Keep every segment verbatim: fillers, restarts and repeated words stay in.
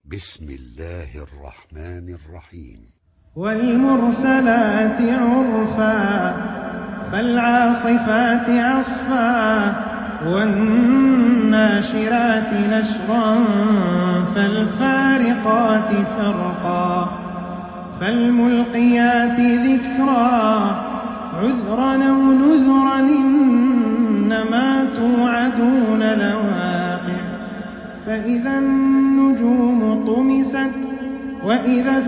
بسم الله الرحمن الرحيم. والمرسلات عرفا فالعاصفات عصفا والناشرات نشرا فالفارقات فرقا فالملقيات ذكرا عذرا أو نذرا إنما توعدون لواقع فإذا النجوم طمست وإذا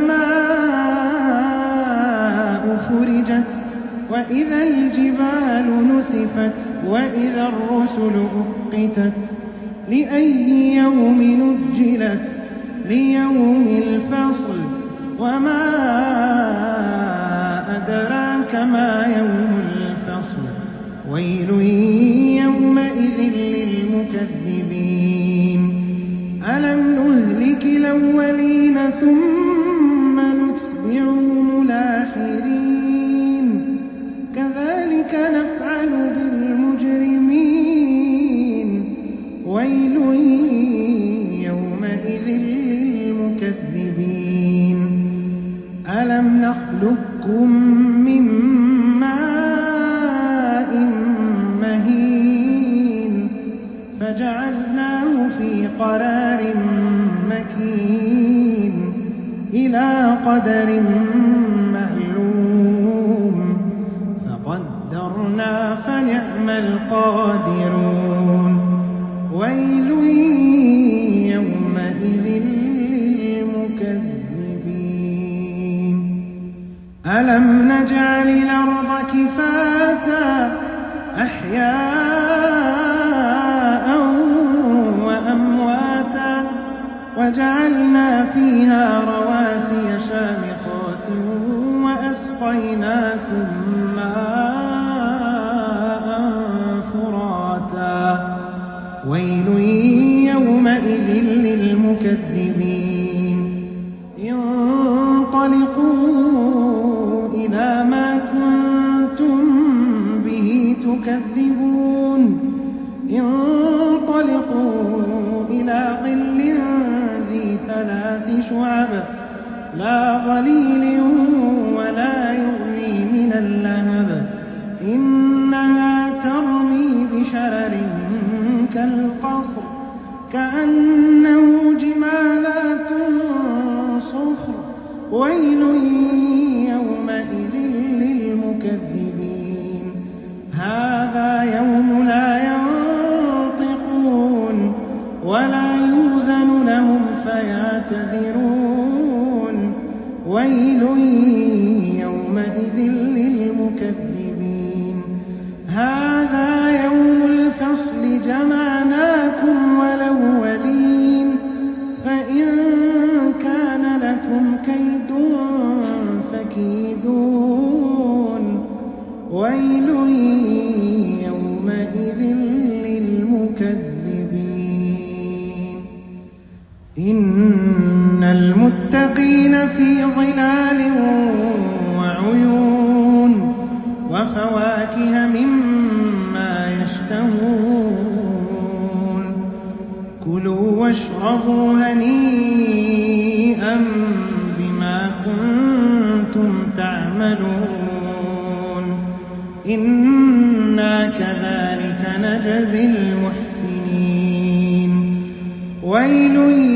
السماء فرجت وإذا الجبال نسفت وإذا الرسل أقتت لأي يوم نجلت ليوم الفصل وما أدراك ما يوم الفصل ويل يومئذ للمكذبين ألم نهلك الأولين ثم نتبعهم الآخرين كذلك نفعل بالمجرمين ويل يومئذ للمكذبين ألم نخلقكم من ماء مهين فجعلناه في قرار مكين إلى قدر معلوم فقدرنا فنعم القادرون ويل يومئذ للمكذبين ألم نجعل الأرض كفاتا أحياء وأمواتا وجعلنا فيها رواسي شامخات وأسقيناكم ماء فراتا ويل يومئذ للمكذبين انطلقوا إلى ما كنتم به تكذبون انطلقوا إلى ظل ذي ثلاث شعب لا ظليل ولا يغني من اللهب إنها ترمي بشرر كالقصر كأنه جمالات صفر ويل يومئذ للمكذبين هذا يوم لا ينطقون ولا يؤذن لهم فيعتذرون ويل يومئذ للمكذبين هذا يوم الفصل جمعناكم والأولين فإن كان لكم كيد فكيدون ويل يومئذ للمكذبين إن المتقين في ظلال وعيون وفواكه مما يشتهون كلوا واشربوا هنيئا بما كنتم تعملون إنا كذلك نجزي المحسنين ويل